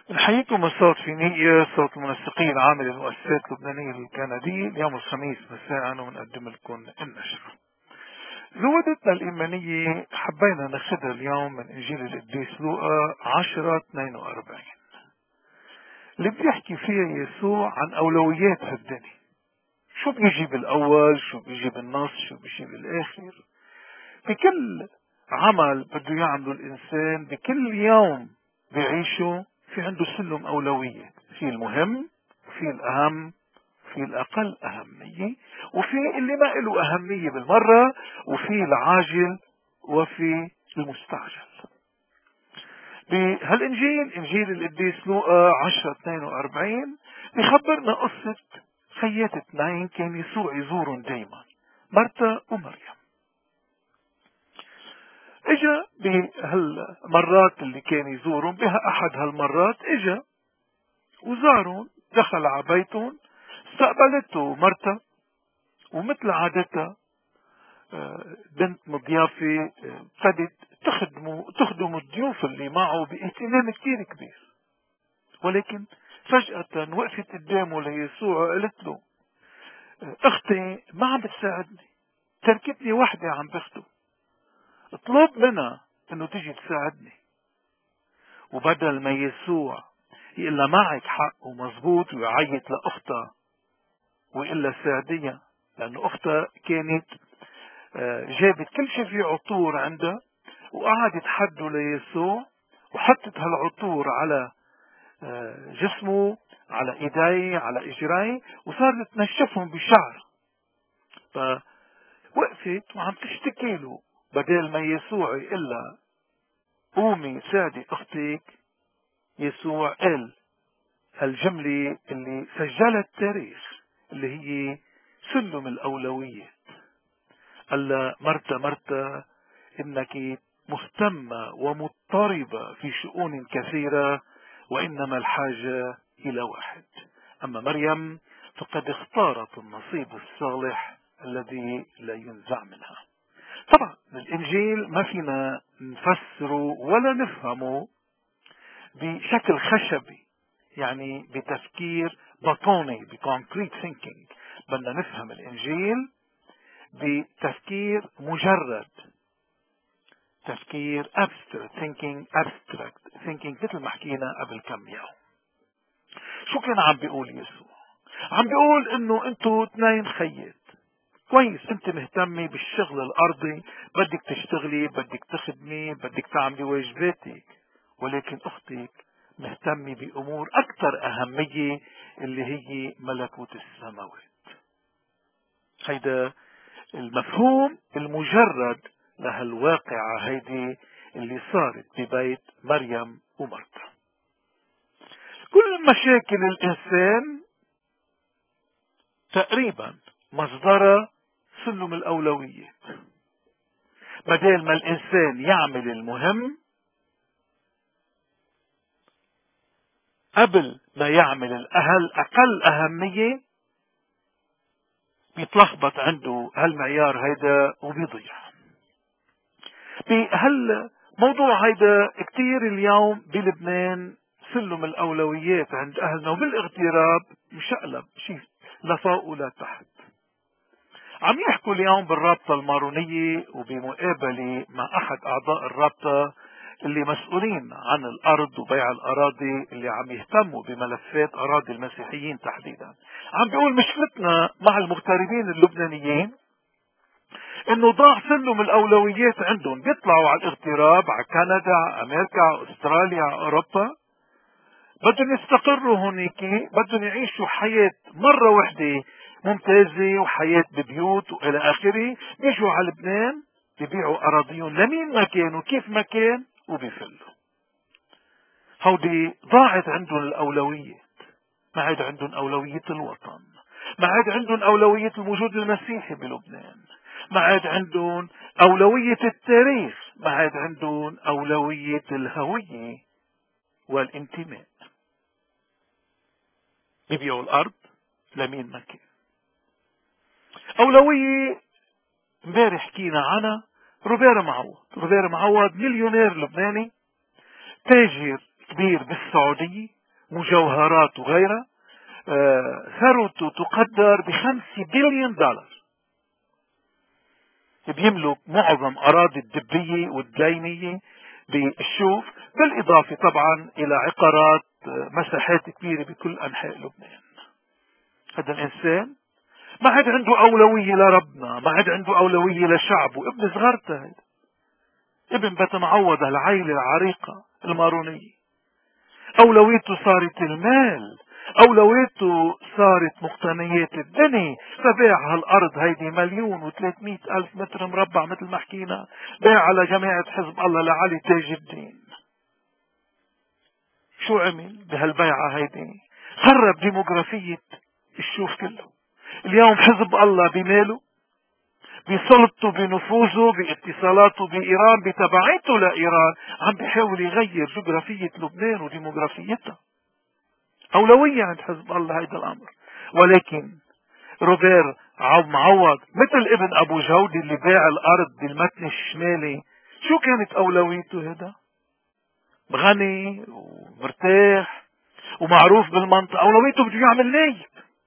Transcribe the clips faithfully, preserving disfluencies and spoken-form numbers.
نحييكم من صوت فينيقيا، صوت المنسقين العام للمؤسسات اللبنانية الكندية. اليوم الخميس مساء ونقدم لكم النشرة. زودتنا الإيمانية حبينا ناخذها اليوم من إنجيل القديس لوقا عشرة اثنين وأربعين، اللي بيحكي فيها يسوع عن أولويات هالدنيا. شو بيجي بالأول، شو بيجي بالنص، شو بيجي بالآخر. بكل عمل بده يعمله الإنسان بكل يوم بيعيشه في عنده سلم أولوية، في المهم وفي الأهم وفي الأقل أهمية وفي اللي ما له أهمية بالمرة وفي العاجل وفي المستعجل. بهالإنجيل إنجيل القديس لوقا عشرة اثنين وأربعين بيخبرنا قصة خيات اثنين كان يسوع يزورهم دايما، مرتا ومريم. اجا بهالمرات اللي كان يزورهم، بها احد هالمرات اجا وزارهم، دخل على بيتهم، استقبلته مرتا، ومثل عادتها بنت مضيافة ابتدت تخدمه تخدم الضيوف اللي معه باهتمام كتير كبير. ولكن فجأة وقفت قدامه ليسوع وقالت له: اختي ما عم بتساعدني، تركتني وحدة عم بخدم، اطلب منها انه تيجي تساعدني. وبدل ما يسوع يقول لها معك حق ومزبوط ويعيط لاختها ويقول لها ساعديها، لانه اختها كانت جابت كل شيء فيه عطور عندها وقعدت حده ليسوع وحطت هالعطور على جسمه، على ايديه، على اجريه، وصارت تنشفهم بشعر. فوقفت وعم تشتكي له، بدل ما يسوع يقول لها قومي ساعدي اختك، يسوع قال هالجملة اللي سجلها التاريخ، اللي هي سلم الأولويات. قال لها: مرتا مرتا، إنك مهتمة ومضطربة في شؤون كثيرة، وإنما الحاجة إلى واحد. أما مريم فقد اختارت النصيب الصالح الذي لا ينزع منها. طبعا الإنجيل ما فينا نفسره ولا نفهمه بشكل خشبي، يعني بتفكير بطوني، بكونكريت ثينكينج. بدنا نفهم الإنجيل بتفكير مجرد، تفكير abstract thinking abstract thinking مثل ما حكينا قبل كم يوم. شو كان عم بيقول يسوع؟ عم بيقول انه انتوا اثنين خيات، كويس، انت مهتمة بالشغل الارضي، بدك تشتغلي، بدك تخدمي، بدك تعملي واجباتك، ولكن اختك مهتمة بامور اكثر اهمية اللي هي ملكوت السماوات. هيدا المفهوم المجرد لهالواقعة هيدي اللي صارت ببيت مريم ومرتا. كل مشاكل الانسان تقريبا مصدرها سلم الاولويات. بدل ما الانسان يعمل المهم قبل ما يعمل الاهل اقل اهمية، بيتلخبط عنده هالمعيار هيدا وبيضيع. بهالموضوع هيدا كتير اليوم بلبنان سلم الاولويات عند اهلنا وبالاغتراب مشقلب شيء لفوق ولا تحت. عم يحكوا اليوم بالرابطة المارونية وبمقابلة مع احد اعضاء الرابطة اللي مسؤولين عن الارض وبيع الاراضي، اللي عم يهتموا بملفات اراضي المسيحيين تحديدا. عم بيقول مشكلتنا مع المغتربين اللبنانيين انه ضاع سلم الاولويات عندهم، بيطلعوا على الاغتراب، على كندا، على امريكا، على استراليا، على اوروبا، بدهم يستقروا هونيك، بدهم يعيشوا حياة مرة واحدة ممتازة وحياة ببيوت والى اخره. بيجوا على لبنان بيبيعوا اراضيهم لمين ما كان وكيف ما كان وبيفلوا. هودي ضاعت عندهم الاولويات، ما عاد عندهم اولوية الوطن، ما عاد عندهم اولوية الوجود المسيحي بلبنان، ما عاد عندهم اولوية التاريخ، ما عاد عندهم اولوية الهوية والانتماء. بيبيعوا الارض لمين ما كان. اولوية امبارح حكينا عنها، روبير معوض. روبير معوض مليونير لبناني، تاجر كبير بالسعودية، مجوهرات وغيرها، آه ثروته تقدر بخمسة بليون دولار. بيملك معظم أراضي الدبية والدليمية بالشوف، بالإضافة طبعا إلى عقارات مساحات كبيرة بكل أنحاء لبنان. هذا الإنسان ما عاد عنده أولوية لربنا، ما عاد عنده أولوية لشعبه. ابن صغرته هيدا، ابن بيت معوضة، العائلة العريقة المارونية. أولويته صارت المال، أولويته صارت مقتنيات الدنيا، فباع هالأرض هيدي مليون وثلاثمائة ألف متر مربع مثل ما حكينا، باع على جماعة حزب الله لعلي تاج الدين. شو عمل بهالبيعة هيدي؟ خرب ديموغرافية الشوف كله. اليوم حزب الله بماله، بسلطته، بنفوذه، باتصالاته بإيران، بتبعيته لإيران، عم بيحاول يغير جغرافية لبنان وديموغرافيتها. أولوية عند حزب الله هيدا الأمر. ولكن روبير معوض مثل ابن أبو جودي اللي باع الأرض بالمتن الشمالي، شو كانت أولويته؟ هذا غني ومرتاح ومعروف بالمنطقة، أولويته بده يعمل نايب.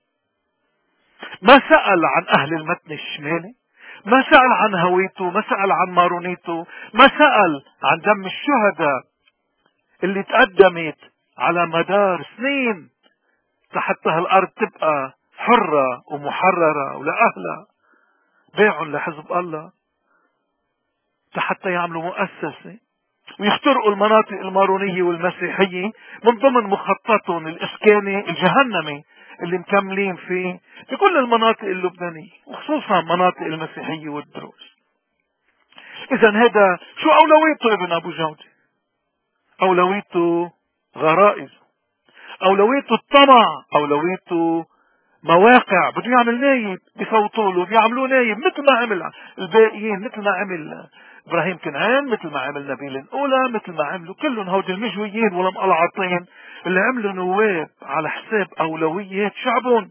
ما سأل عن أهل المتن الشمالي، ما سأل عن هويته، ما سأل عن مارونيته، ما سأل عن دم الشهداء اللي تقدمت على مدار سنين لحتى هالأرض تبقى حرة ومحررة ولأهلها. بيعهم لحزب الله لحتى يعملوا مؤسسة ويخترقوا المناطق المارونية والمسيحية من ضمن مخططهم الإسكاني الجهنمي اللي مكملين فيه في كل المناطق اللبنانية، وخصوصا مناطق المسيحية والدروز. إذا هذا شو أولويته ابن أبو جودي؟ أولويته غرائز، أولويته الطمع، أولويته مواقع. بده يعمل نايب بفوتوا له، بيعملوه نايب مثل ما عمل الباقيين، مثل ما عمل ابراهيم كنعان، مثل ما عمل نبيل الاولى، مثل ما عملوا كلهم هود المجويين والمقلعطين اللي عملوا نواب على حساب اولويات شعبهم.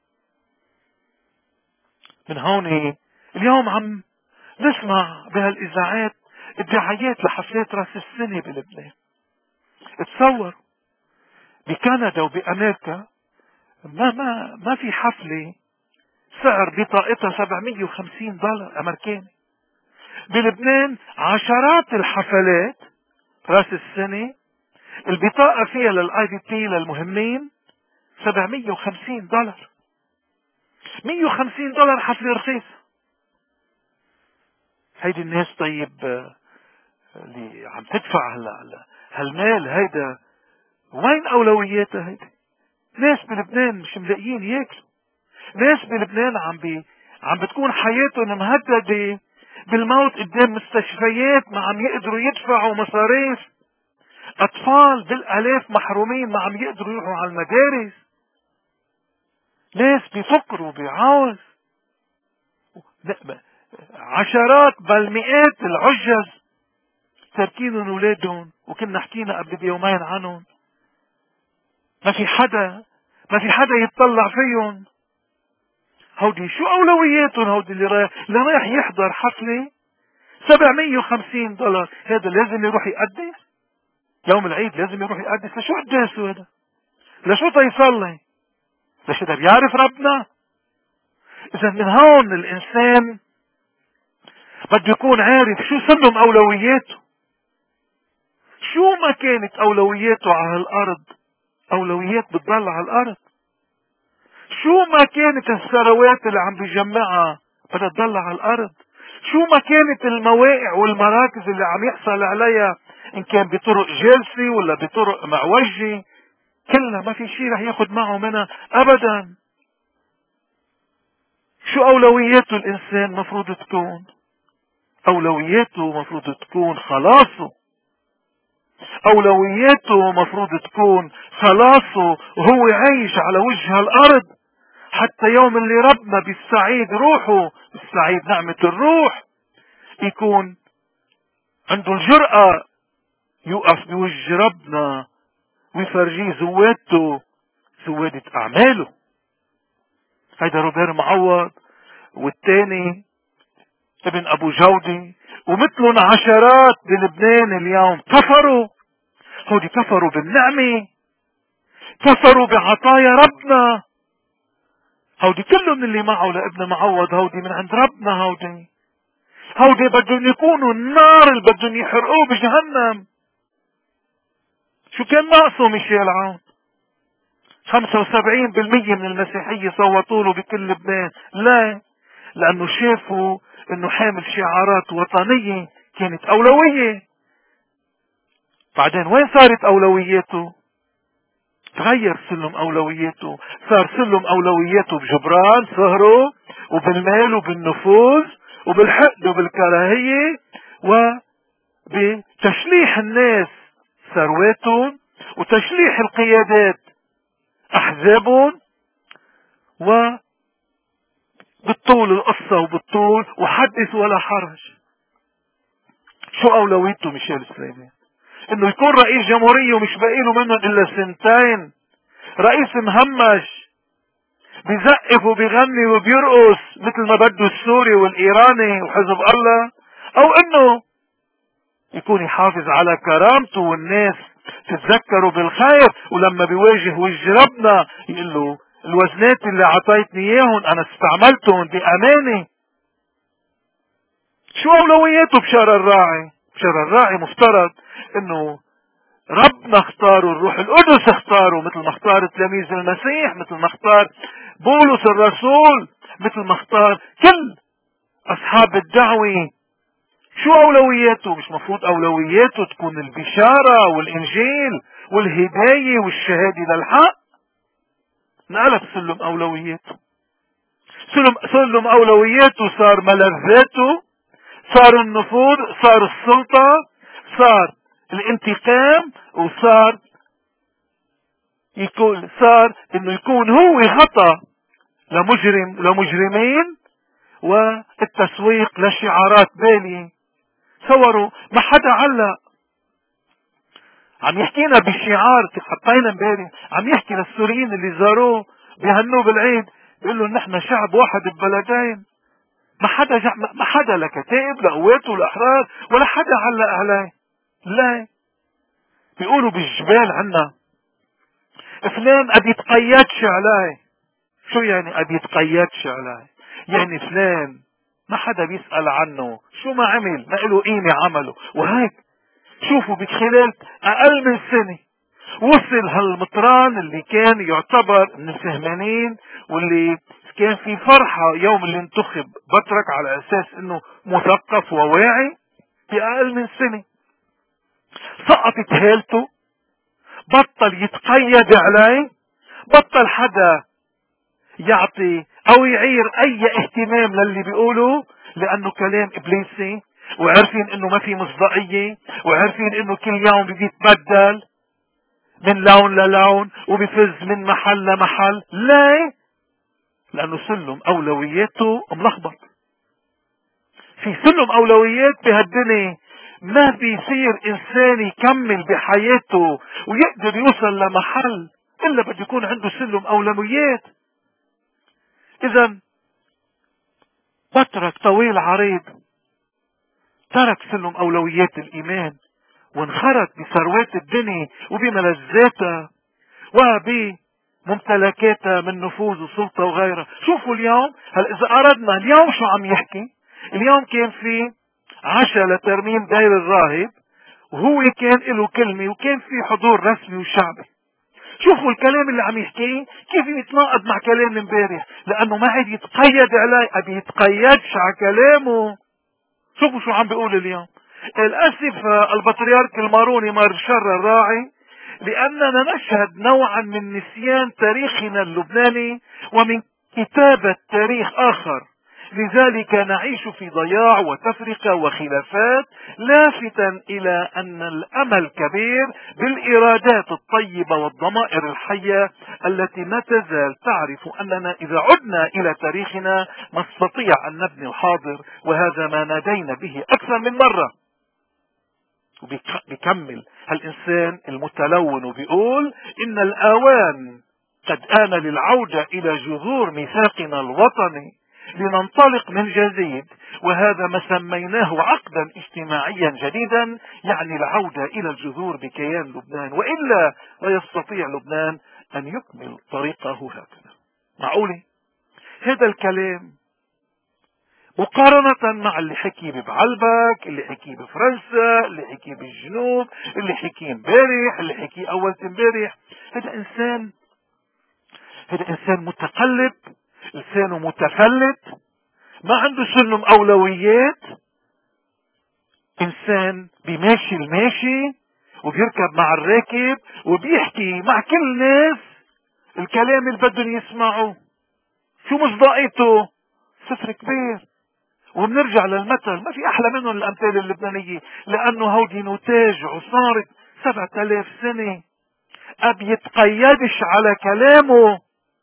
من هون اليوم عم نسمع بهالاذاعات الدعايات لحفلات راس السنه بلبنان. تصور بكندا وبامريكا ما ما ما في حفله سعر بطاقتها سبعمائة وخمسين دولار امريكاني. بلبنان عشرات الحفلات راس السنة البطاقة فيها للاي دي بي للمهمين سبعمائة وخمسين دولار. مائة وخمسين دولار حفلة رخيصة. هيدي الناس طيب اللي عم تدفع هلا هالمال هيدا وين اولوياتها؟ هيدي ناس بلبنان مش ملاقيين ياكلوا، ناس بلبنان عم بي عم بتكون حياتهم مهددة بالموت قدام مستشفيات، ما عم يقدروا يدفعوا مصاريف، اطفال بالالاف محرومين ما عم يقدروا يروحوا على المدارس، ناس بيفكروا بعوز، عشرات بل مئات العجز تركينهم اولادهم، وكنا حكينا قبل بيومين عنهم. ما في حدا ما في حدا يتطلع فيهم. هودي شو اولوياتهم؟ هودي اللي رايح اللي رايح يحضر حفله سبعمائة وخمسين دولار، هذا لازم يروح يقدس يوم العيد، لازم يروح يقدس. لشو قداسه هذا؟ لشو تيصلي؟ لشو ده بيعرف ربنا؟ اذا من هون الانسان بده يكون عارف شو سلم اولوياته، شو ما كانت اولوياته على الارض، اولويات بتضل على الارض. شو ما كانت الثروات اللي عم بيجمعها بدها تضل على الارض. شو ما كانت المواقع والمراكز اللي عم يحصل عليها ان كان بطرق جالسة ولا بطرق معوجة، كلها ما في شيء رح ياخد معه منها ابدا. شو اولوياته الانسان؟ مفروض تكون اولوياته مفروض تكون خلاصه، اولوياته مفروض تكون خلاصه وهو عايش على وجه الارض حتى يوم اللي ربنا بالسعيد روحه، بالسعيد نعمة الروح، يكون عنده الجرأة يوقف بوجه ربنا ويفرجيه زوادته، زوادة اعماله. هيدا روبير معوض، والتاني ابن ابو جودي، ومثلهم عشرات بلبنان اليوم كفروا هودي كفروا بالنعمة، كفروا بعطايا ربنا. هودي كلهم اللي معه لابن معوض، هودي من عند ربنا. هودي هودي بدهم يكونوا النار اللي بدهم يحرقوه بجهنم. شو كان ناقصه ميشيل عون؟ خمسة وسبعين بالمية من المسيحية صوتوا له بكل لبنان. لا، لانه شافوا انه حامل شعارات وطنية كانت اولوية. بعدين وين صارت اولوياته؟ تغير سلم اولوياته، صار سلم اولوياته بجبران صهره وبالمال وبالنفوذ وبالحقد وبالكراهية وبتشليح الناس ثرواتهم وتشليح القيادات احزابهم، وبالطول القصة وبالطول وحدث ولا حرج. شو اولويته ميشيل سليمان؟ انه يكون رئيس جمهورية ومش باقي له منهم الا سنتين، رئيس مهمش بيزقف وبيغني وبيرقص مثل ما بده السوري والايراني وحزب الله، او انه يكون يحافظ على كرامته والناس تتذكروا بالخير، ولما بيواجه وجه ربنا يقول له الوزنات اللي عطيتني اياهم انا استعملتهم بامانه. شو اولوياته بشار الراعي؟ بشار الراعي مفترض انه ربنا اختاره، الروح القدس اختاره، مثل ما اختار تلاميذ المسيح، مثل ما اختار بولس الرسول، مثل ما اختار كل اصحاب الدعوة. شو اولوياته؟ مش مفروض اولوياته تكون البشارة والانجيل والهداية والشهادة للحق؟ نقلب سلم اولوياته. سلم, سلم اولوياته صار ملذاته، صار النفوذ، صار السلطة، صار الانتقام، وصار يكون صار انه يكون هو غطى لمجرم لمجرمين والتسويق لشعارات بالية. صوروا ما حدا علق، عم يحكينا بشعار حطينا امبارح، عم يحكي للسوريين اللي زاروه بيهنوه بالعيد، بيقول لهم نحن شعب واحد ببلدين. ما حدا جع... ما حدا لا كتائب لا قوات ولا احرار ولا حدا علق عليه. لا، بيقولوا بالجبال عنا فلان قد يتقيدش عليه. شو يعني قد يتقيدش عليه؟ يعني فلان ما حدا بيسأل عنه، شو ما عمل ما له قيمة عمله. وهيك شوفوا بخلال اقل من سنة وصل هالمطران اللي كان يعتبر من الفهمانين واللي كان في فرحة يوم اللي انتخب بترك على اساس انه مثقف وواعي، باقل من سنة سقطت هالته، بطل يتقيد عليه، بطل حدا يعطي او يعير اي اهتمام للي بيقوله، لانه كلام ابليسي، وعارفين انه ما في مصداقية، وعارفين انه كل يوم بيتبدل من لون للون وبيفز من محل لمحل. ليه؟ لانه سلم اولوياته ملخبط. في سلم اولويات بهالدنيا ما بيصير انسان يكمل بحياته ويقدر يوصل لمحل الا بده يكون عنده سلم اولويات. اذا بترك طويل عريض ترك سلم اولويات الايمان وانخرط بثروات الدنيا وبملذاتها وبممتلكاتها من نفوذ وسلطة وغيرها. شوفوا اليوم، هل اذا اردنا اليوم شو عم يحكي؟ اليوم كان في عشاء لترميم دير الراهب، وهو كان له كلمة وكان في حضور رسمي وشعبي. شوفوا الكلام اللي عم يحكيه كيف يتناقض مع كلام امبارح، لانه ما عاد يتقيد عليه، عم يتقيدش على كلامه. شوفوا شو عم بيقول اليوم. الاسف البطريرك الماروني مار شر الراعي، لاننا نشهد نوعا من نسيان تاريخنا اللبناني ومن كتابة تاريخ اخر، لذلك نعيش في ضياع وتفرقة وخلافات، لافتا الى ان الامل كبير بالارادات الطيبة والضمائر الحية التي ما تزال تعرف اننا اذا عدنا الى تاريخنا نستطيع ان نبني الحاضر، وهذا ما نادينا به اكثر من مرة. وبيكمل هالإنسان المتلون وبيقول إن الآوان قد آن للعودة إلى جذور ميثاقنا الوطني لننطلق من جديد، وهذا ما سميناه عقدا اجتماعيا جديدا، يعني العودة إلى الجذور بكيان لبنان، وإلا لا يستطيع لبنان أن يكمل طريقه هكذا. معقولة هذا الكلام مقارنة مع اللي حكي ببعلبك، اللي حكي بفرنسا، اللي حكي بالجنوب، اللي حكي امبارح، اللي حكي أول امبارح؟ هذا إنسان هذا إنسان متقلب، لسانه متفلت، ما عنده سلم أولويات، إنسان بيماشي الماشي وبيركب مع الراكب وبيحكي مع كل الناس الكلام اللي بدهم يسمعوا. شو مصداقيته؟ صفر كبير. وبنرجع للمثل، ما في أحلى منهم الأمثال اللبنانية، لأنه هودي نتاج عصارة سبعة آلاف سنة، ما بيتقيدش على كلامه،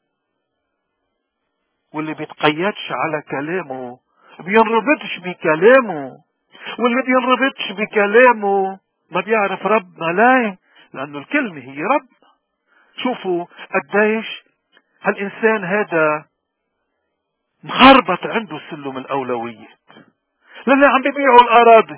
واللي بيتقيدش على كلامه بينربطش بكلامه، واللي بينربطش بكلامه ما بيعرف ربنا. ليه؟ لأنه الكلمة هي ربنا. شوفوا قديش هالإنسان هذا مخربط عنده سلم الأولويات. للي عم بيبيعوا الأراضي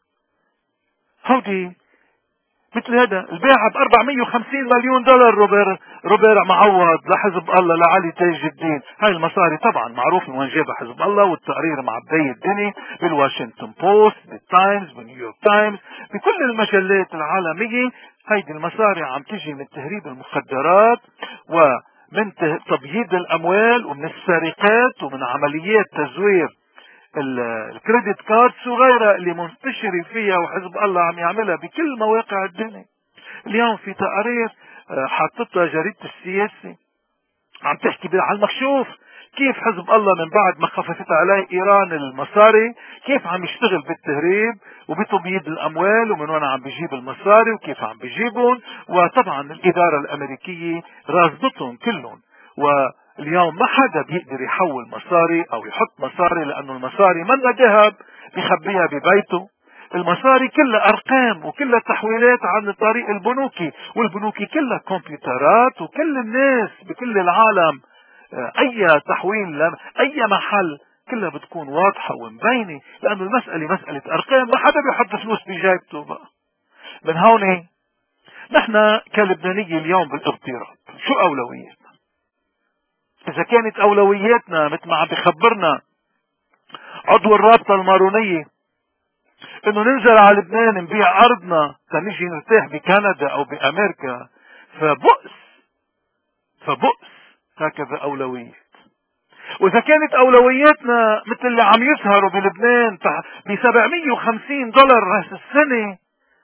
هودي مثل هذا البيعة ب أربعمية وخمسين مليون دولار، روبير روبير معوض لحزب الله لعلي تاج الدين. هاي المصاري طبعا معروف من وين جابها حزب الله، والتقرير مع بداية الدنيا بالواشنطن بوست، بالتايمز، بالنيويورك تايمز، بكل المجلات العالمية. هيدي المصاري عم تجي من تهريب المخدرات ومن تبييض الأموال ومن السرقات ومن عمليات تزوير الكريدت كاردز وغيرها اللي منتشر فيها وحزب الله عم يعملها بكل مواقع الدنيا. اليوم في تقارير حاطتها جريدة السياسي عم تحكي على المكشوف كيف حزب الله من بعد ما خففت عليه ايران المصاري كيف عم يشتغل بالتهريب وبتبييض الاموال، ومن وين عم بيجيب المصاري وكيف عم بيجيبهم. وطبعا الادارة الامريكية رافضتهم كلهم، واليوم ما حدا بيقدر يحول مصاري او يحط مصاري، لانه المصاري منها ذهب بيخبيها ببيته. المصاري كلها ارقام وكلها تحويلات عن طريق البنوكي، والبنوكي كلها كمبيوترات، وكل الناس بكل العالم اي تحويل اي محل كلها بتكون واضحة ومبينة، لانه المسألة مسألة ارقام، ما حدا بيحط فلوس بجيبته بقى. من هون نحن كلبنانية اليوم بالاغتراب شو اولوياتنا؟ اذا كانت اولوياتنا مثل ما عم بخبرنا عضو الرابطة المارونية انه ننزل على لبنان نبيع ارضنا تنجي نرتاح بكندا او بامريكا، فبؤس فبؤس هكذا اولويات. واذا كانت اولوياتنا مثل اللي عم يسهروا بلبنان ب سبعمية وخمسين دولار راس السنة،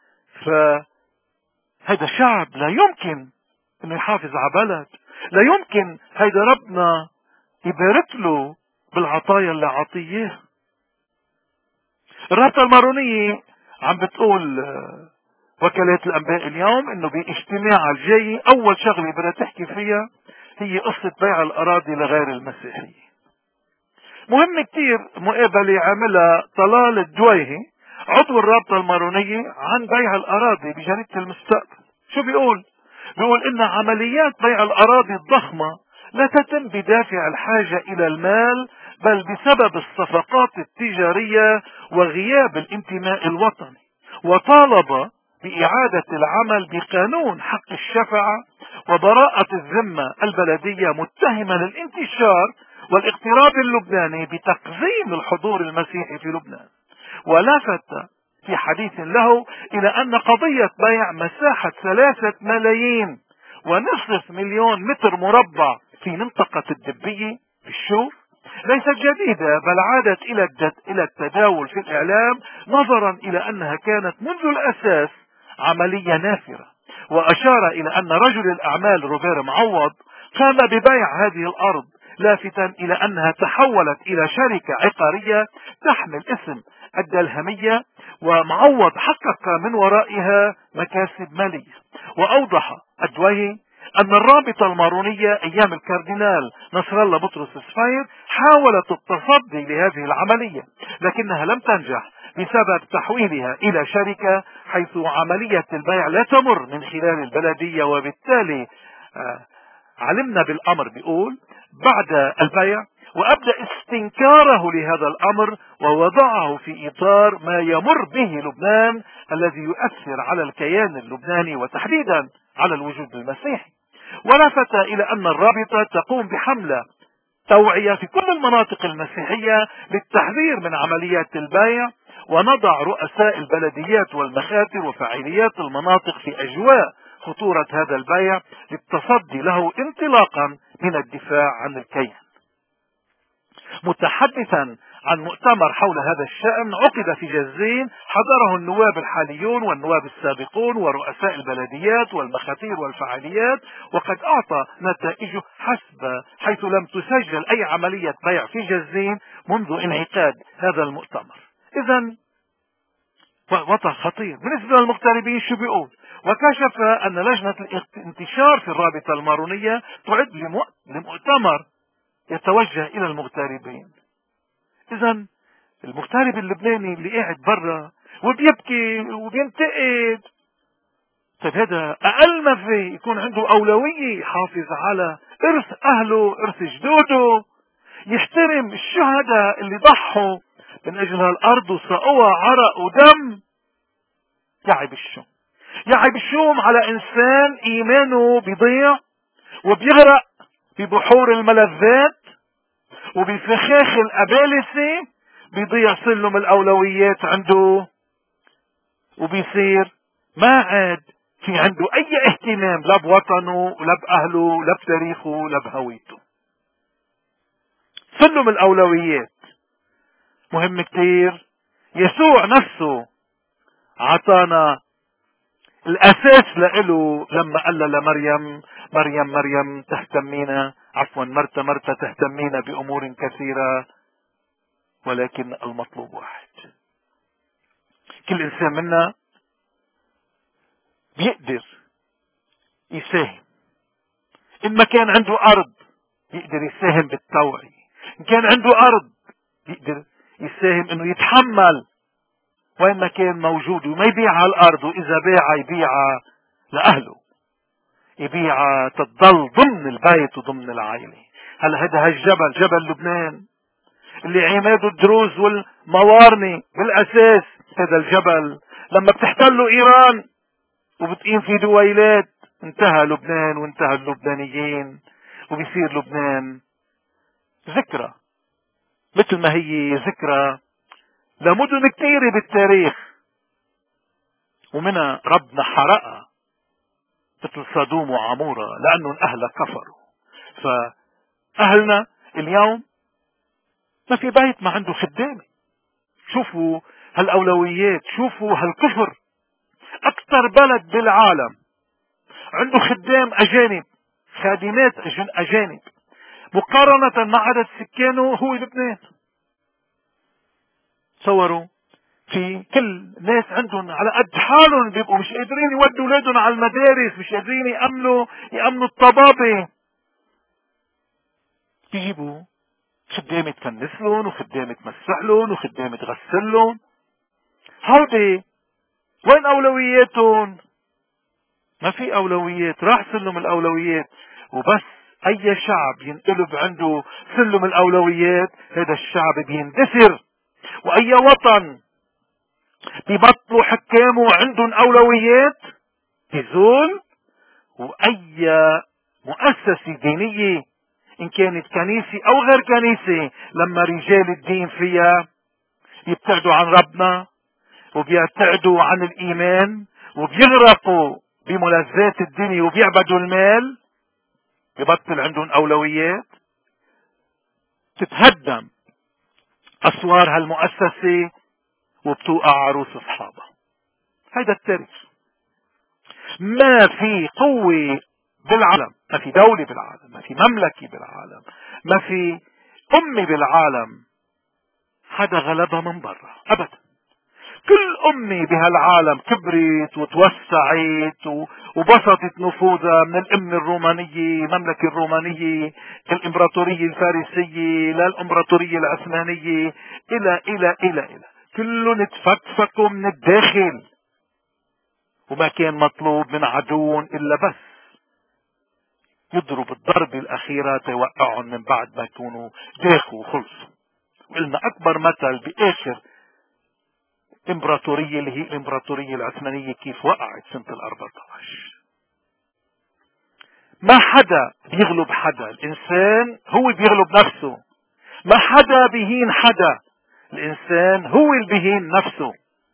فهذا شعب لا يمكن انه يحافظ على بلد، لا يمكن هيدا ربنا يبارك له بالعطايا اللي عطيه. الرابطة المارونية عم بتقول وكالات الانباء اليوم انه باجتماع الجاي اول شغلة بدها تحكي فيها هي قصة بيع الاراضي لغير المسيحيين. مهم كتير مقابلة عملها طلال الدويهي عضو الرابطة المارونية عن بيع الاراضي بجريدة المستقبل. شو بيقول؟ بيقول ان عمليات بيع الاراضي الضخمة لا تتم بدافع الحاجة الى المال، بل بسبب الصفقات التجارية وغياب الانتماء الوطني، وطالب بإعادة العمل بقانون حق الشفعة وبراءة الذمة البلدية، متهما الانتشار والاغتراب اللبناني بتقزيم الحضور المسيحي في لبنان. ولفت في حديث له إلى أن قضية بيع مساحة ثلاثة ملايين ونصف مليون متر مربع في منطقة الدبية بالشوف ليست جديدة، بل عادت إلى التداول في الإعلام نظرا إلى أنها كانت منذ الأساس عملية نافرة. وأشار إلى أن رجل الأعمال روبير معوض قام ببيع هذه الأرض، لافتا إلى أنها تحولت إلى شركة عقارية تحمل اسم الدلهمية، ومعوض حقق من ورائها مكاسب مالية. وأوضح الدويهي أن الرابطة المارونية أيام الكاردينال نصر الله بطرس الصفير حاولت التصدي لهذه العملية، لكنها لم تنجح بسبب تحويلها إلى شركة، حيث عملية البيع لا تمر من خلال البلدية. وبالتالي آه علمنا بالأمر بيقول بعد البيع وأبدأ استنكاره لهذا الأمر ووضعه في إطار ما يمر به لبنان الذي يؤثر على الكيان اللبناني وتحديدا على الوجود المسيحي. ولفت إلى أن الرابطة تقوم بحملة توعية في كل المناطق المسيحية للتحذير من عمليات البيع، ونضع رؤساء البلديات والمخاتر وفاعليات المناطق في أجواء خطورة هذا البيع للتصدي له انطلاقا من الدفاع عن الكيان. متحدثا عن مؤتمر حول هذا الشأن عقد في جزين حضره النواب الحاليون والنواب السابقون ورؤساء البلديات والمخاتير والفعاليات، وقد أعطى نتائجه حسب حيث لم تسجل أي عملية بيع في جزين منذ انعقاد هذا المؤتمر. إذن وضع خطير. بالنسبة للمغتربين شو بيقول؟ وكشف أن لجنة الانتشار في الرابطة المارونية تعد لمؤتمر يتوجه إلى المغتربين. إذن المغترب اللبناني اللي قاعد برا وبيبكي وبينتقد، طيب هذا أقل ما في يكون عنده أولوية يحافظ على إرث أهله، إرث جدوده، يحترم الشهداء اللي ضحوا من أجل هالأرض وسقوها عرق ودم. يعيب الشوم، يعيب الشوم على إنسان إيمانه بيضيع وبيغرق ببحور الملذات وبفخاخ الأبالسة، بيضيع سلم الأولويات عنده وبيصير ما عاد في عنده أي اهتمام لا بوطنه لا بأهله لا بتاريخه لا بهويته. سلم الأولويات مهم كتير. يسوع نفسه عطانا الأساس لإله لما قال لمريم مريم مريم تهتمين عفوا مرت مرت تهتمين بأمور كثيرة ولكن المطلوب واحد. كل إنسان منا بيقدر يساهم. إن ما كان عنده أرض يقدر يساهم بالتوعية، إن كان عنده أرض يقدر يساهم إنه يتحمل وين ما كان موجود وما يبيع الأرض، وإذا باع يبيعها لأهله، يبيعها تضل ضمن البيت وضمن العائلة. هلا هذا هالجبل جبل لبنان اللي عماده الدروز والموارنة بالأساس، هذا الجبل لما بتحتله إيران وبتقيم في دويلات انتهى لبنان وانتهى اللبنانيين، وبيصير لبنان ذكرى مثل ما هي ذكرى لمدن كثيرة بالتاريخ ومنها ربنا حرقها مثل صدوم وعمورة لأنه أهلها كفروا. فأهلنا اليوم ما في بيت ما عنده خدامة. شوفوا هالأولويات، شوفوا هالكفر. أكثر بلد بالعالم عنده خدام أجانب، خادمات أجانب، مقارنة مع عدد سكانه هو لبنان. تصوروا في كل ناس عندهم على قد حالهم بيبقوا مش قادرين يودوا اولادهم على المدارس، مش قادرين يأمنوا يأمنوا الطبابة، بيجيبوا خدامة تفنسلهم وخدامة تمسحلهم وخدامة تغسلهم. هودي وين أولوياتهم؟ ما في أولويات، راح سلم الأولويات. وبس أي شعب ينقلب عنده سلم الأولويات هذا الشعب بيندثر. وأي وطن بيبطلوا حكامه عندهم أولويات بيزول. وأي مؤسسة دينية إن كانت كنيسة أو غير كنيسة لما رجال الدين فيها يبتعدوا عن ربنا وبيبتعدوا عن الإيمان وبيغرقوا بملذات الدنيا وبيعبدوا المال، يبطل عندهم أولويات، تتهدم أسوار هالمؤسسة وبتوقع عروس أصحابها. هيدا التاريخ. ما في قوة بالعالم، ما في دولة بالعالم، ما في مملكة بالعالم، ما في أمة بالعالم حدا غلبها من برا أبدا. كل أمة بهالعالم كبرت وتوسعت وبسطت نفوذها، من الأمة الرومانية، المملكة الرومانية، الإمبراطورية الفارسية، للإمبراطورية العثمانية، إلى إلى إلى إلى كلهم تفكفكوا من الداخل، وما كان مطلوب من عدو إلا بس يضرب الضربة الأخيرة تيوقعهم من بعد ما يكونوا داخوا وخلصوا. وقلنا أكبر مثل بآخر إمبراطورية اللي هي الإمبراطورية العثمانية كيف وقعت سنة الأربعة عشر. ما حدا بيغلب حدا، الإنسان هو بيغلب نفسه. ما حدا بيهين حدا، الإنسان هو اللي بيهين نفسه.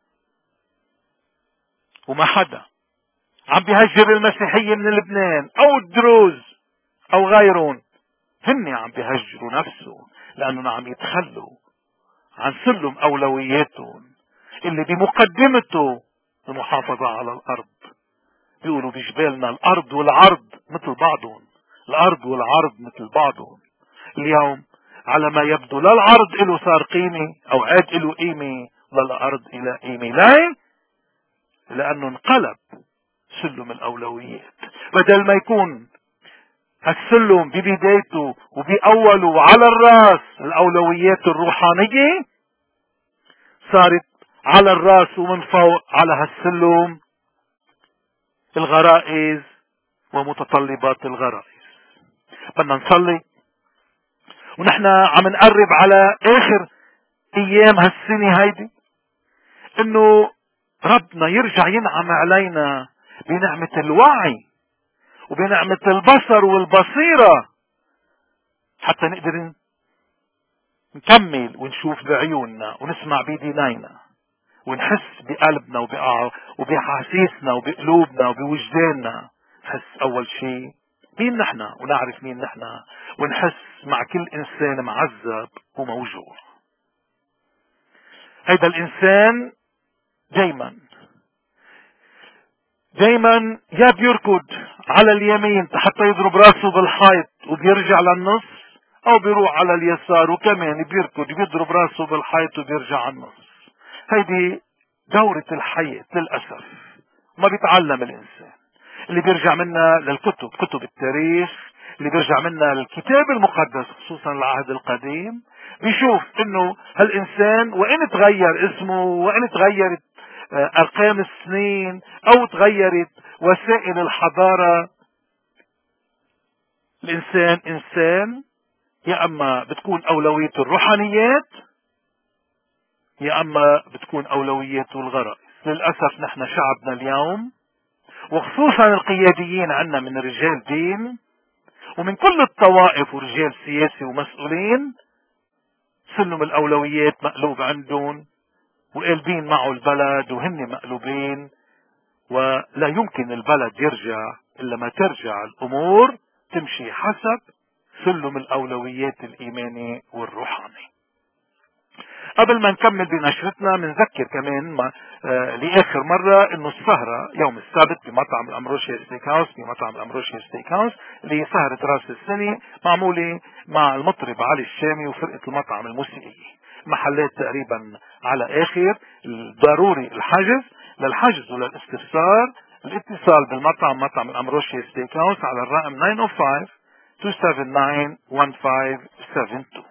وما حدا عم بيهجر المسيحية من لبنان أو الدروز أو غيرهم، هن عم بيهجروا نفسه لأنهم عم يتخلوا عن سلم أولوياتهم اللي بمقدمته المحافظة على الأرض. بيقولوا بجبالنا الأرض والعرض مثل بعضهم، الأرض والعرض مثل بعضهم. اليوم على ما يبدو لا العرض له صار قيمة أو عاد له قيمة ولا الأرض إلى قيمة، لا، لأنه انقلب سلم الأولويات. بدل ما يكون السلم ببدايته وبأوله على الرأس الأولويات الروحانية، صارت على الرأس ومن فوق على هالسلم الغرائز ومتطلبات الغرائز. بدنا نصلي ونحن عم نقرب على آخر أيام هالسنة هيدي، إنه ربنا يرجع ينعم علينا بنعمة الوعي وبنعمة البصر والبصيرة حتى نقدر نكمل ونشوف بعيوننا ونسمع بدينينا ونحس بقلبنا وبأحاسيسنا وبقلوبنا وبوجداننا. نحس أول شيء مين نحن ونعرف مين نحن، ونحس مع كل إنسان معذب وموجوع. هيدا الإنسان دايما دايما يا بيركض على اليمين حتى يضرب راسه بالحيط وبيرجع للنص، او بيروح على اليسار وكمان بيركض بيضرب راسه بالحيط وبيرجع على النص. هيدي دورة الحياة للأسف. ما بيتعلم الإنسان. اللي بيرجع منا للكتب، كتب التاريخ، اللي بيرجع منا للكتاب المقدس خصوصا العهد القديم، بيشوف انه هالإنسان وإن تغير اسمه وإن تغيرت أرقام السنين أو تغيرت وسائل الحضارة، الإنسان إنسان يا أما بتكون أولويته الروحانيات يا أما بتكون أولويته الغرائز. للأسف نحن شعبنا اليوم وخصوصا القياديين عنا من رجال دين ومن كل الطوائف ورجال سياسي ومسؤولين، سلم الأولويات مقلوب عندهم وقلبين معه البلد وهن مقلوبين، ولا يمكن البلد يرجع إلا ما ترجع الأمور تمشي حسب سلم الأولويات الإيماني والروحاني. قبل ما نكمل بنشرتنا منذكر كمان ما آه لآخر مرة انه السهرة يوم السبت بمطعم الأمروشيا ستيك هاوس بمطعم الأمروشيا ستيك هاوس اللي هي سهرة راس السنة معمولة مع المطرب علي الشامي وفرقة المطعم الموسيقية. محلات تقريبا على آخر، ضروري الحجز. للحجز وللاستفسار الاتصال بالمطعم مطعم الأمروشيا ستيك هاوس على الرقم تسعة صفر خمسة اثنين سبعة تسعة واحد خمسة سبعة اثنين.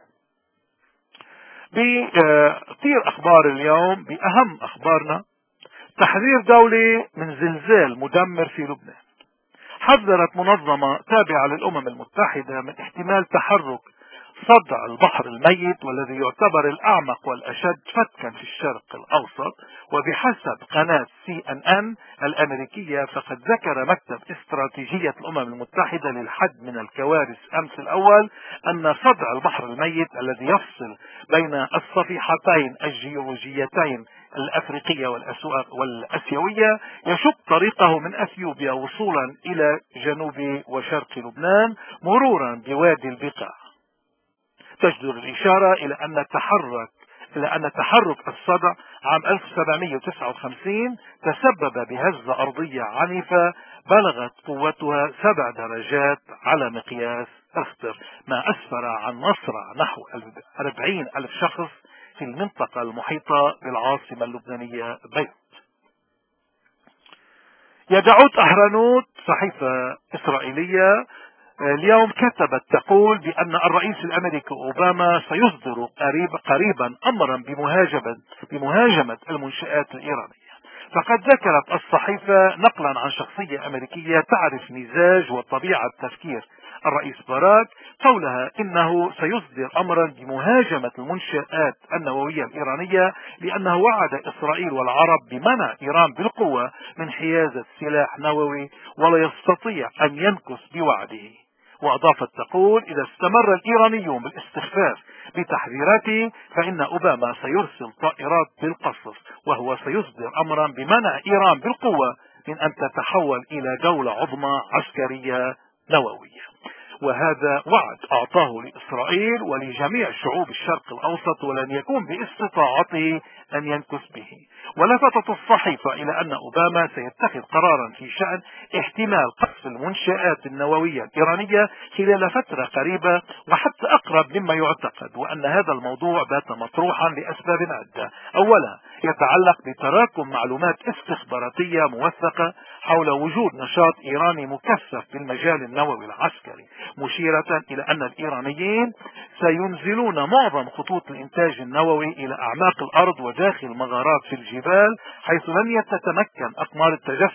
بكثير أخبار اليوم، بأهم أخبارنا تحذير دولي من زلزال مدمر في لبنان. حذرت منظمة تابعة للأمم المتحدة من احتمال تحرك صدع البحر الميت والذي يعتبر الأعمق والأشد فتكا في الشرق الأوسط. وبحسب قناة سي ان ان الأمريكية فقد ذكر مكتب استراتيجية الأمم المتحدة للحد من الكوارث أمس الأول أن صدع البحر الميت الذي يفصل بين الصفيحتين الجيولوجيتين الأفريقية والأسيوية يشق طريقه من أثيوبيا وصولا إلى جنوب وشرق لبنان مرورا بوادي البقاع. تجدر الإشارة إلى أن تحرك إلى أن تحرك الصدع عام ألف وسبعمئة وتسعة وخمسين تسبب بهزة أرضية عنيفة بلغت قوتها سبع درجات على مقياس ريختر، ما أسفر عن مصرع نحو أربعين ألف شخص في المنطقة المحيطة بالعاصمة اللبنانية بيروت. يدعوت أهرانوت صحيفة إسرائيلية اليوم كتبت تقول بأن الرئيس الأمريكي أوباما سيصدر قريب قريبا أمرا بمهاجمة بمهاجمة المنشآت الإيرانية. فقد ذكرت الصحيفة نقلا عن شخصية أمريكية تعرف مزاج وطبيعة تفكير الرئيس باراك قولها إنه سيصدر أمرا بمهاجمة المنشآت النووية الإيرانية لأنه وعد إسرائيل والعرب بمنع إيران بالقوة من حيازة سلاح نووي ولا يستطيع أن ينكث بوعده. وأضافت تقول إذا استمر الإيرانيون بالاستخفاف بتحذيراته فإن أوباما سيرسل طائرات بالقصف وهو سيصدر أمرا بمنع إيران بالقوة من أن تتحول إلى دولة عظمى عسكرية نووية. وهذا وعد أعطاه لإسرائيل ولجميع شعوب الشرق الأوسط ولن يكون باستطاعته أن ينكث به. ولفتت الصحيفة إلى أن أوباما سيتخذ قرارا في شأن احتمال قصف المنشآت النووية الإيرانية خلال فترة قريبة وحتى أقرب مما يعتقد، وأن هذا الموضوع بات مطروحا لأسباب عدة. أولا يتعلق بتراكم معلومات استخباراتية موثقة حول وجود نشاط إيراني مكثف بالمجال النووي العسكري، مشيرة إلى أن الإيرانيين سينزلون معظم خطوط الإنتاج النووي إلى أعماق الأرض وداخل مغارات في الجبال حيث لن تتمكن أقمار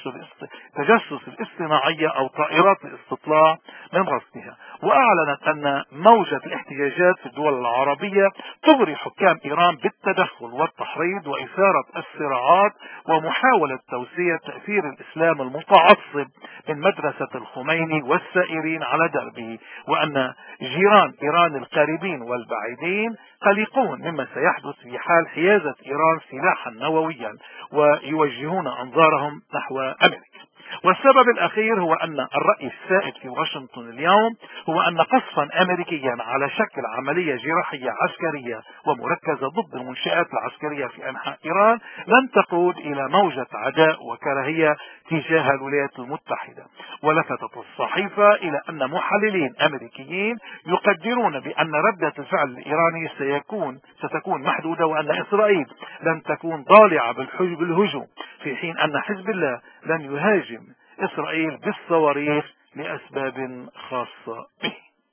التجسس الاصطناعية أو طائرات الاستطلاع من رصدها. وأعلنت أن موجة الاحتجاجات في الدول العربية تغري حكام إيران بالتدخل والتحريض وإثارة الصراعات ومحاولة توسيع تأثير الإسلام المتعصب من مدرسة الخميني والسائرين على دربه، وأن جيران إيران القريبين والبعيدين قلقون مما سيحدث في حال حيازة إيران سلاحا نوويا ويوجهون أنظارهم نحو أمريكا. والسبب الأخير هو أن الرأي السائد في واشنطن اليوم هو أن قصفا أمريكيا على شكل عملية جراحية عسكرية ومركزة ضد المنشآت العسكرية في أنحاء إيران لن تقود إلى موجة عداء وكراهية تجاه الولايات المتحدة. ولفتت الصحيفة إلى أن محللين أمريكيين يقدرون بأن ردة الفعل الإيراني سيكون ستكون محدودة وأن إسرائيل لن تكون ضالعة بالهجوم في حين أن حزب الله لن يهاجم إسرائيل بالصواريخ لأسباب خاصة به.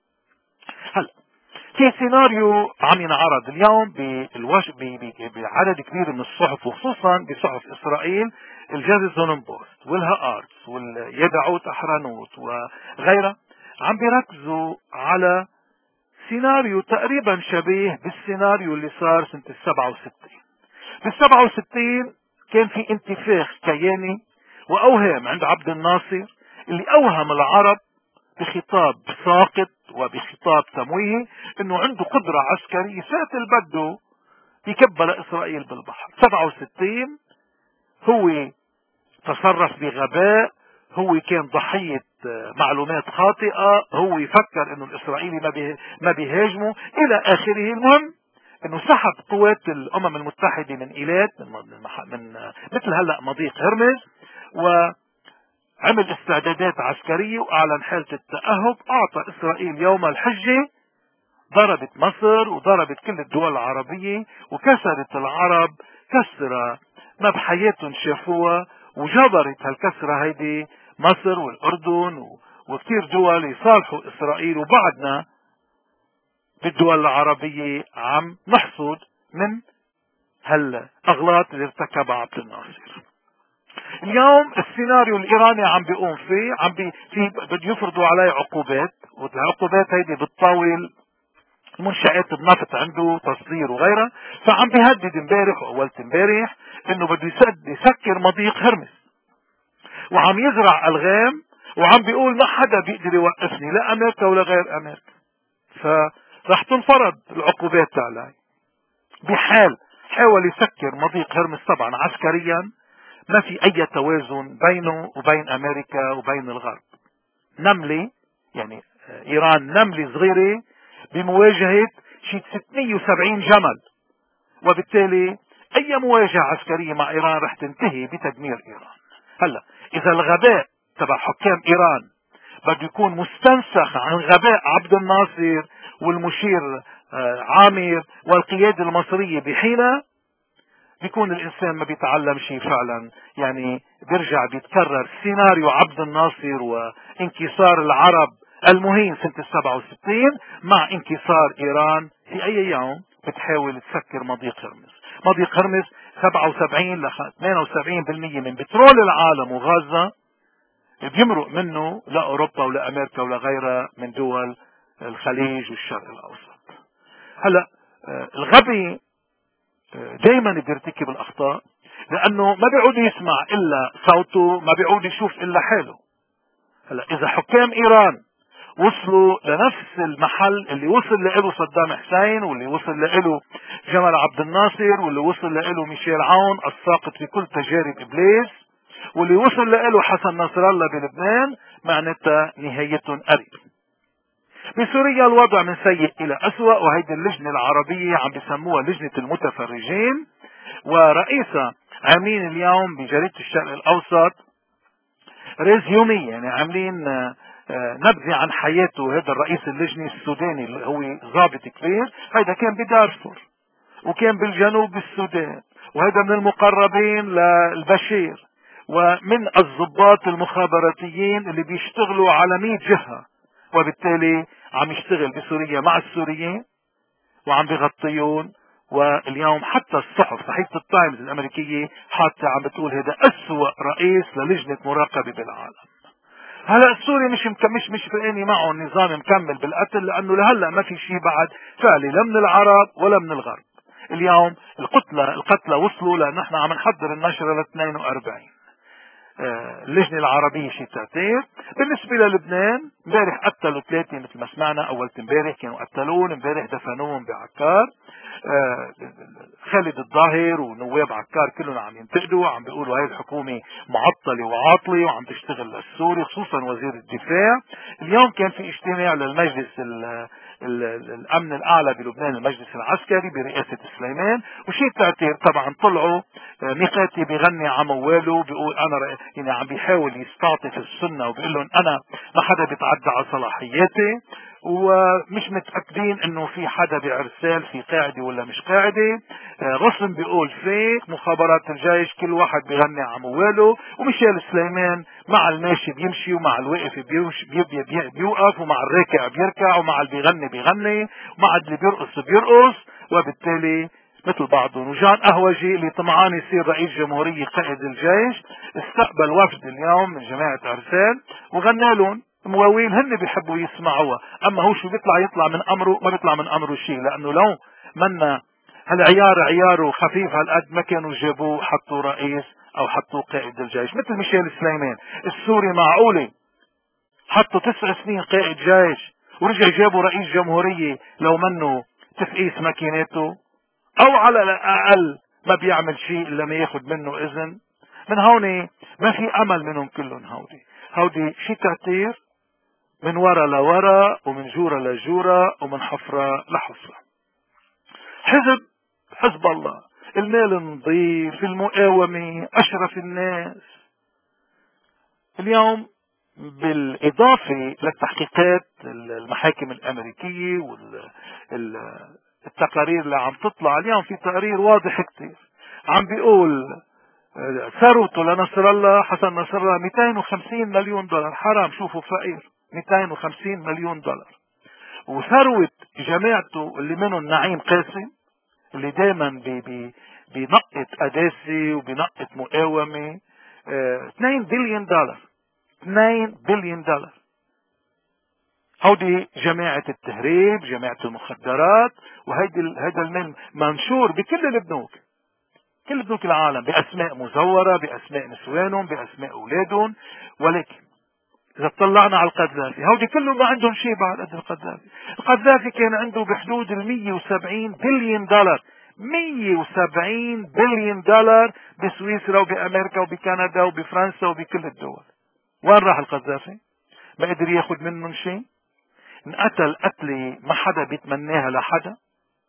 هلا في سيناريو عم ينعرض اليوم بالوش... بعدد كبير من الصحف وخصوصا بصحف إسرائيل الجيروزالم بوست والهآرتس واليدعوت أحرانوت وغيرها عم بيركزوا على سيناريو تقريبا شبيه بالسيناريو اللي صار سنة السبعة وستين. بالسبعة وستين كان في انتفاخ كياني وأوهام عند عبد الناصر اللي أوهم العرب بخطاب ساقط وبخطاب تمويهي انه عنده قدرة عسكرية سات البدو يكبل إسرائيل بالبحر. سبعة وستين هو تصرف بغباء، هو كان ضحية معلومات خاطئة، هو يفكر انه الإسرائيلي ما بيهاجمه الى آخره. المهم انه سحب قوات الامم المتحدة من ايلات من, من مثل هلأ مضيق هرمز وعمل استعدادات عسكرية واعلن حالة التأهب. اعطى اسرائيل يوم الحجة، ضربت مصر وضربت كل الدول العربية وكسرت العرب كسرة ما بحياتهم شافوها، وجبرت هالكسرة هيدي مصر والأردن وكتير دول يصالحوا إسرائيل. وبعدنا بالدول العربية عم نحصد من هالأغلاط اللي ارتكبها عبد الناصر. اليوم السيناريو الإيراني عم بيقوم فيه عم بي في بده يفرضوا عليه عقوبات، والعقوبات هيدي بتطاول منشآت النفط عنده تصدير وغيرها. فعم بيهدد امبارح واولة امبارح انه بده يسكر مضيق هرمز وعم يزرع الغام وعم بيقول ما حدا بيقدر يوقفني لا امريكا ولا غير امريكا. فرح تنفرض العقوبات عليه بحال حاول يسكر مضيق هرمز. طبعا عسكريا ما في اي توازن بينه وبين امريكا وبين الغرب. نملة يعني ايران نملة صغيرة بمواجهة شي ستمية وسبعين جمل، وبالتالي اي مواجهة عسكرية مع ايران رح تنتهي بتدمير ايران. هلا اذا الغباء تبع حكام ايران بده يكون مستنسخ عن غباء عبد الناصر والمشير عامر والقيادة المصرية بحينها، بيكون الانسان ما بيتعلم شيء فعلا. يعني بيرجع بيتكرر سيناريو عبد الناصر وانكسار العرب المهين سنة السبعة وستين مع انكسار ايران في اي يوم بتحاول تسكر مضيق هرمز. مضيق هرمز سبعة وسبعين ل ثمانية وسبعين بالمئة من بترول العالم وغازها بيمرق منه لأوروبا ولأمريكا ولغيرها من دول الخليج والشرق الأوسط. هلا الغبي دايما بيرتكب الأخطاء لأنه ما بيعود يسمع إلا صوته، ما بيعود يشوف إلا حاله. هلا إذا حكام إيران وصلوا لنفس المحل اللي وصل له صدام حسين، واللي وصل له جمال عبد الناصر، واللي وصل له ميشيل عون الساقط في كل تجارب إبليس، واللي وصل له حسن نصر الله بلبنان، معناتها نهايتهم قريب. بسوريا الوضع من سيء إلى أسوأ، وهيدي اللجنة العربية عم بسموها لجنة المتفرجين، ورئيسها عاملين اليوم بجريدة الشرق الأوسط ريزيومي، يعني عاملين نبذة عن حياته. هذا الرئيس اللجنة السوداني اللي هو ضابط كبير، هيدا كان بدارفور وكان بالجنوب السودان، وهذا من المقربين للبشير ومن الضباط المخابراتيين اللي بيشتغلوا على مية جهة، وبالتالي عم يشتغل بسوريا مع السوريين وعم بيغطيون. واليوم حتى الصحف صحيفة التايمز الأمريكية حتى عم بتقول هذا أسوأ رئيس للجنة مراقبة بالعالم. هلا السوري مش مش مش فقاني معه النظام مكمل بالقتل، لأنه لهلا ما في شيء بعد فعلي لا من العرب ولا من الغرب. اليوم القتلى القتلى وصلوا، لأن احنا عم نحضر النشرة ل اثنين وأربعين. اللجنة العربية شي تعتير. بالنسبة للبنان امبارح قتلوا ثلاثة مثل ما سمعنا، اول امبارح كانوا قتلون، امبارح دفنوهم بعكار. خالد الظاهر ونواب عكار كلهم عم ينتقدوا، عم بيقولوا هاي الحكومة معطلة وعاطلة وعم تشتغل للسوري، خصوصا وزير الدفاع. اليوم كان في اجتماع للمجلس ال ال الامن الاعلى بلبنان، المجلس العسكري برئاسة سليمان، وشيء تعتير طبعا طلعوا ميقاتي بغني عمواله بيقول انا يعني عم بيحاول يستعطف السنة وبيقول لهم انا ما حدا بيتعدى على صلاحياتي، ومش متأكدين انه في حدا بعرسال في قاعدة ولا مش قاعدة. غصن بيقول فيك مخابرات الجيش كل واحد بيغني عمواله، وميشيل سليمان مع الماشي بيمشي ومع الواقف بيوقف ومع الراكع بيركع ومع اللي بيغني بيغني ومع اللي بيرقص بيرقص، وبالتالي مثل بعضهم. وجان قهوجي اللي طمعان يصير رئيس جمهورية قائد الجيش استقبل وفد اليوم من جماعة عرسال وغنى لهم مواويل هن بيحبوا يسمعوها، اما هو شو بيطلع يطلع من امره؟ ما بيطلع من امره شيء، لانه لو منا هالعيار عياره خفيف هالقد ما كانوا جابوه حطوا رئيس او حطوا قائد الجيش. مثل ميشيل سليمان السوري، معقولة حطوا تسع سنين قائد جيش ورجع جابوا رئيس جمهورية لو منه تفقيس ماكيناته، او على الاقل ما بيعمل شيء الا ما ياخد منه اذن؟ من هون ما في امل منهم كلهم. هودي هودي شي تعتير من ورا لورا ومن جورة لجورة ومن حفرة لحفرة. حزب حزب الله المال نظيف، المقاومة أشرف الناس. اليوم بالإضافة للتحقيقات المحاكم الأمريكية والتقارير اللي عم تطلع اليوم، في تقرير واضح كتير عم بيقول ثروته لنصر الله حسن نصر الله مئتين وخمسين مليون دولار. حرام، شوفوا فقير مئتين وخمسين مليون دولار. وثروة جماعته اللي منهم نعيم قاسم اللي دايما بي بي بينقط قداسي وبينقط مقاومة، اه اثنين بليون دولار. اثنين بليون دولار. هودي جماعة التهريب، جماعة المخدرات، وهيدي هيدا المال منشور بكل البنوك، كل بنوك العالم، بأسماء مزورة، بأسماء نسوانهم، بأسماء أولادهم. ولكن إذا اطلعنا على القذافي، هودي كله ما عندهم شيء بعد قد القذافي. القذافي كان عنده بحدود ال مئة وسبعين بليون دولار، مئة وسبعين بليون دولار بسويسرا وبأمريكا وبكندا وبفرنسا وبكل الدول. وين راح القذافي؟ ما قدر ياخد منهم شيء. انقتل قتلة ما حدا بيتمناها لحدا،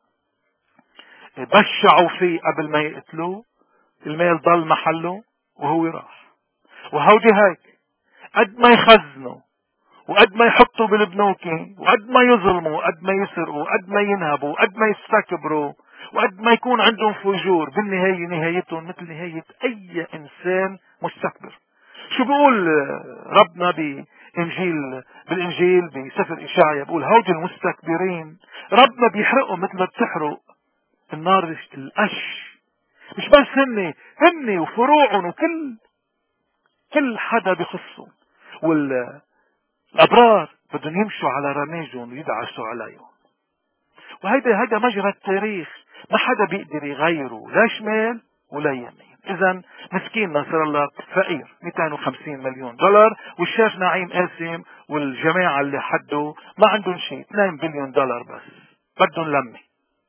بشعوا فيه قبل ما يقتلوه، المال ضل محله وهو راح. وهودي هيك قد ما يخزنوا وقد ما يحطوا بالبنوك وقد ما يظلموا وقد ما يسرقوا وقد ما ينهبوا وقد ما يستكبروا وقد ما يكون عندهم فجور، بالنهاية نهايتهم مثل نهاية أي إنسان مستكبر. شو بيقول ربنا بإنجيل بالإنجيل بسفر إشعيا؟ بيقول هودي المستكبرين ربنا بيحرقهم مثل ما بتحرق النار القش، مش بس هن هن وفروعهم وكل كل حدا بخصهم، والأبرار بدهم يمشوا على رماجهم ويدعسوا عليهم. وهيدا هيدا مجرى التاريخ، ما حدا بيقدر يغيره، لا شمال ولا يمين. اذا مسكين نصر الله فقير مئتين وخمسين مليون دولار، والشيخ نعيم قاسم والجماعة اللي حدوا ما عندهم شيء، اثنين بليون دولار بس بدهم لمة.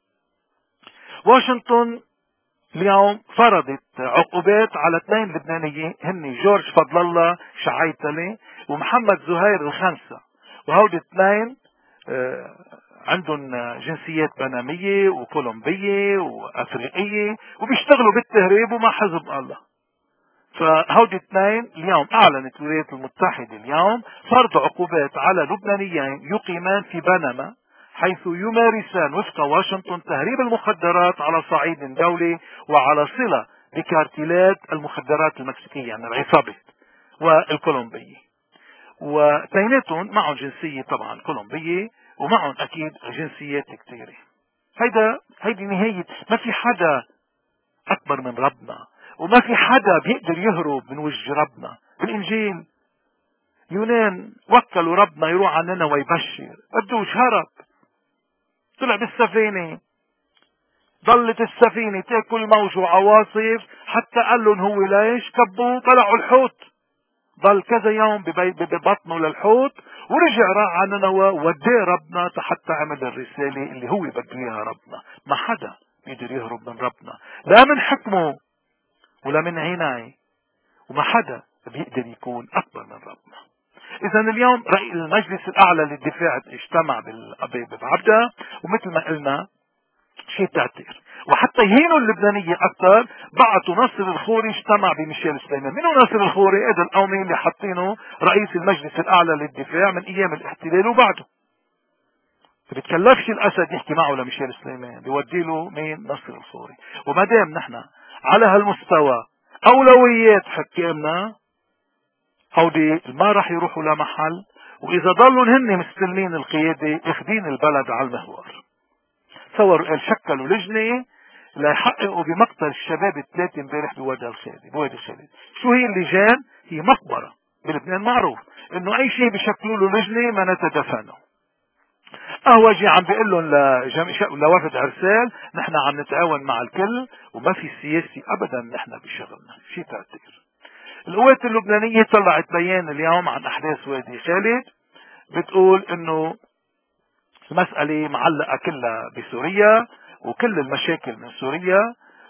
واشنطن اليوم فرضت عقوبات على اثنين لبنانيين، هن جورج فضل الله شعيتلي ومحمد زهير الخنسة، وهودي اثنين آه عندهم جنسيات بنمية وكولومبية وافريقية وبيشتغلوا بالتهريب ومع حزب الله. فهودي اثنين اليوم اعلنت الولايات المتحدة اليوم فرض عقوبات على لبنانيين يقيمان في بنما، حيث يمارسان وفق واشنطن تهريب المخدرات على صعيد دولي وعلى صلة بكارتيلات المخدرات المكسيكية، يعني العصابة والكولومبية، وبيناتهم معهم جنسية طبعا كولومبية ومعهم اكيد جنسيات كثيرة. هيدا هيدي نهاية، ما في حدا اكبر من ربنا، وما في حدا بيقدر يهرب من وجه ربنا. بالانجيل يونان وكلوا ربنا يروح عننا ويبشر، بدوش هرب، طلع بالسفينة، ضلت السفينة تاكل موج وعواصف حتى قال لهم هو ليش كبوا، طلعوا الحوت، ضل كذا يوم ببطنه للحوت، ورجع راح على نينوى وديه ربنا حتى عمل الرسالة اللي هو بده اياها ربنا. ما حدا بيقدر يهرب من ربنا، لا من حكمه ولا من عناية، وما حدا بيقدر يكون اكبر من ربنا. اذا اليوم رئيس المجلس الاعلى للدفاع اجتمع بعبدة، ومثل ما قلنا شيء تعتير، وحتى يهينوا اللبنانية اكثر بعتوا ناصر الخوري اجتمع بميشيل سليمان. منو ناصر الخوري؟ هذا القومي اللي حاطينه رئيس المجلس الاعلى للدفاع من ايام الاحتلال وبعده. بيتكلفش الاسد يحكي معه لميشيل سليمان، بيودي له مين؟ ناصر الخوري. وما دام نحن على هالمستوى اولويات حكامنا هودي ما راح يروحوا لمحل، واذا ضلوا هن مستلمين القيادة اخذين البلد على المهوار. تصوروا قال شكلوا لجنة ليحققوا بمقتل الشباب الثلاثة امبارح بوادي الخالد. بوادي الخالد شو هي اللجان؟ هي مقبرة بلبنان، معروف انه اي شيء بشكلوا له لجنة ما نتدفنه. قهوجي عم بيقول لهم لوفد عرسال نحن عم نتعاون مع الكل وما في سياسي ابدا نحن بشغلنا، شيء تأثير. القوات اللبنانية طلعت بيان اليوم عن احداث وادي خالد، بتقول انه المسألة معلقة كلها بسوريا وكل المشاكل من سوريا،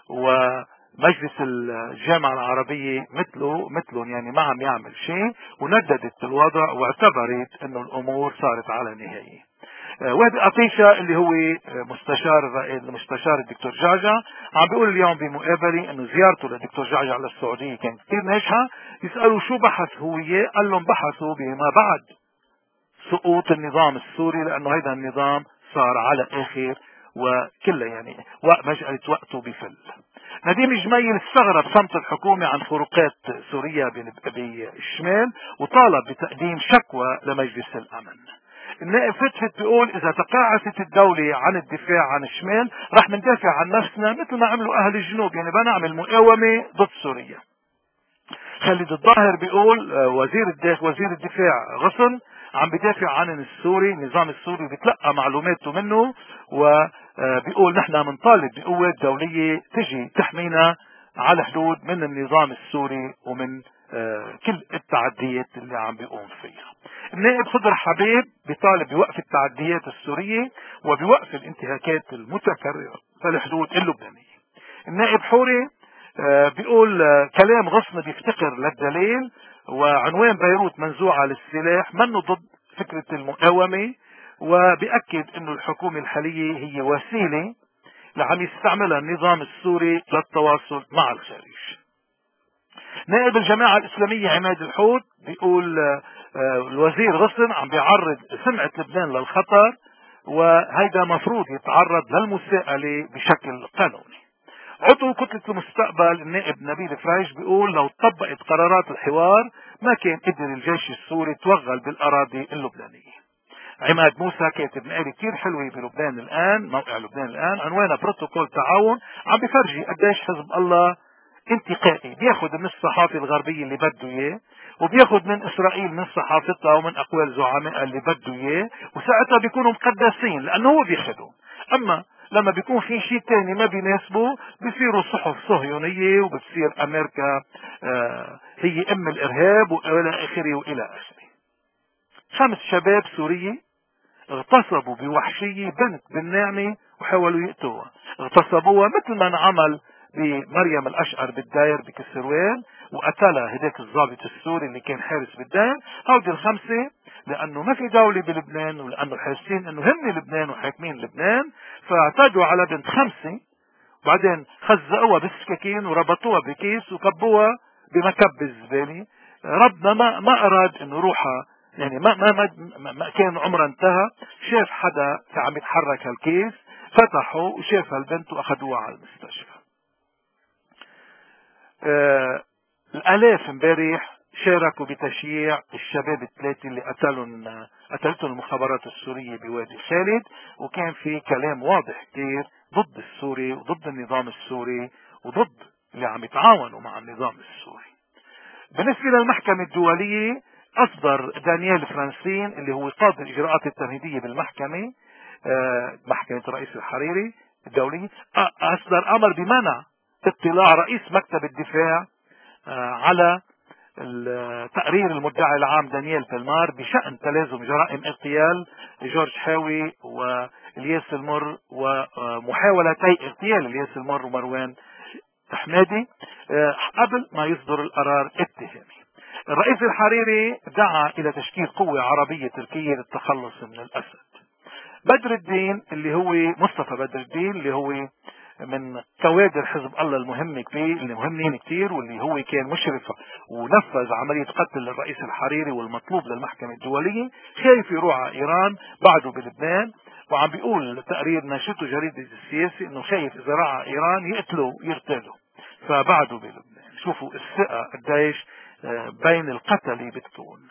ومجلس الجامعة العربية مثله مثلهم يعني ما عم يعمل شيء، ونددت الوضع واعتبرت انه الامور صارت على نهاية. وادي قطيشة اللي هو مستشار المستشار الدكتور جعجع عم بيقول اليوم بمقابلة انه زيارته للدكتور جعجع للسعودية كانت كثير ناجحة. يسألوا شو بحث هو اياه؟ قال لهم بحثوا بما بعد سقوط النظام السوري، لانه هيدا النظام صار على اخر وكله يعني مسألة وقته بفل. نديم جميل استغرب صمت الحكومة عن خروقات سوريا بالشمال وطالب بتقديم شكوى لمجلس الامن. النائب فتفت بيقول اذا تقاعست الدولة عن الدفاع عن الشمال رح ندافع عن نفسنا مثل ما عملوا اهل الجنوب، يعني بنعمل مقاومة ضد سوريا. خالد الظاهر بيقول وزير الداخل وزير الدفاع غصن عم بدافع عن السوري، النظام السوري بيتلقى معلوماته منه، وبيقول نحن منطالب بقوات دولية تجي تحمينا على حدود من النظام السوري ومن كل التعديات اللي عم بيقوم فيها. النائب خضر حبيب بيطالب بوقف التعديات السورية وبوقف الانتهاكات المتكررة في الحدود اللبنانية. النائب حوري بيقول كلام غصن بيفتقر للدليل، وعنوان بيروت منزوعة للسلاح منه ضد فكرة المقاومة، وبيأكد انه الحكومة الحالية هي وسيلة لعم يستعملها النظام السوري للتواصل مع الخارج. نائب الجماعة الإسلامية عماد الحوت بيقول الوزير غصن عم بيعرض سمعة لبنان للخطر، وهيدا مفروض يتعرض للمساءلة بشكل قانوني. عضو كتلة المستقبل النائب نبيل فريش بيقول لو طبقت قرارات الحوار ما كان قدر الجيش السوري توغل بالأراضي اللبنانية. عماد موسى كاتب مقالة كتير حلوة بلبنان الآن، موقع لبنان الآن، عنوانها بروتوكول تعاون، عم بفرجي قديش حزب الله انتقائي، بياخد من الصحافة الغربية اللي بده اياه، وبياخد من اسرائيل من صحافتها ومن اقوال زعمائها اللي بده اياه، وساعتها بيكونوا مقدسين لانه هو بياخدهم. اما لما بيكون في شيء تاني ما بيناسبه بيصيروا صحف صهيونية، وبتصير امريكا آه هي ام الارهاب والى اخره والى اخره. خمس شباب سورية اغتصبوا بوحشية بنت بالنعمة وحاولوا يقتلوها، اغتصبوها مثل ما انعمل بمريم الاشقر بالداير بكسروال، وقتلها هداك الضابط السوري اللي كان حارس بالداير. هودي الخمسة لانه ما في دولة بلبنان، ولانه حاسين انه هن لبنان وحاكمين لبنان، فاعتدوا على بنت خمسة، بعدين خزقوها بالسكاكين وربطوها بكيس وكبوها بمكب الزبالة. ربنا ما ما اراد انه روحها، يعني ما ما ما, ما كان عمرها انتهى، شاف حدا عم يتحرك هالكيس، فتحوا وشاف هالبنت واخذوها على المستشفى. آه الالاف امبارح شاركوا بتشييع الشباب الثلاثه اللي قتلهم قتلتهم المخابرات السوريه بوادي خالد، وكان في كلام واضح كثير ضد السوري وضد النظام السوري وضد اللي عم يتعاونوا مع النظام السوري. بالنسبه للمحكمه الدوليه، اصدر دانييل فرانسين اللي هو قاضي الاجراءات التمهيديه بالمحكمه آه محكمه الرئيس الحريري الدولي، اصدر امر بمنع اطلاع رئيس مكتب الدفاع آه على تقرير المدعي العام دانييل بلمار بشأن تلازم جرائم اغتيال جورج حاوي والياس المر ومحاولتي اغتيال الياس المر ومروان حمادي قبل ما يصدر القرار التهامي. الرئيس الحريري دعا الى تشكيل قوة عربية تركية للتخلص من الاسد. بدر الدين اللي هو مصطفى بدر الدين اللي هو من كوادر حزب الله المهمة كتير، اللي مهمين كتير، واللي هو كان مشرف ونفذ عملية قتل الرئيس الحريري والمطلوب للمحكمة الدولية، خايف يروح على ايران بعده بلبنان، وعم بيقول تقرير ناشته جريدة السياسي انه خايف اذا راح على ايران يقتلوا يرتالوا، فبعده بلبنان. شوفوا الثقة قديش بين القتلة بتكون.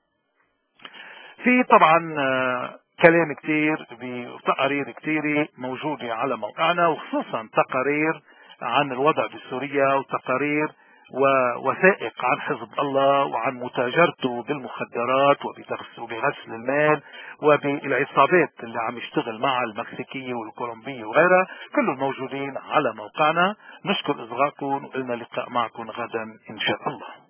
في طبعا كلام كتير بتقارير كتيرة موجودة على موقعنا، وخصوصا تقارير عن الوضع بسوريا وتقارير ووثائق عن حزب الله وعن متاجرته بالمخدرات وبغسل المال وبالعصابات اللي عم يشتغل معها المكسيكية والكولومبية وغيرها، كلهم موجودين على موقعنا. نشكر إصغائكم وقلنا لقاء معكم غدا إن شاء الله.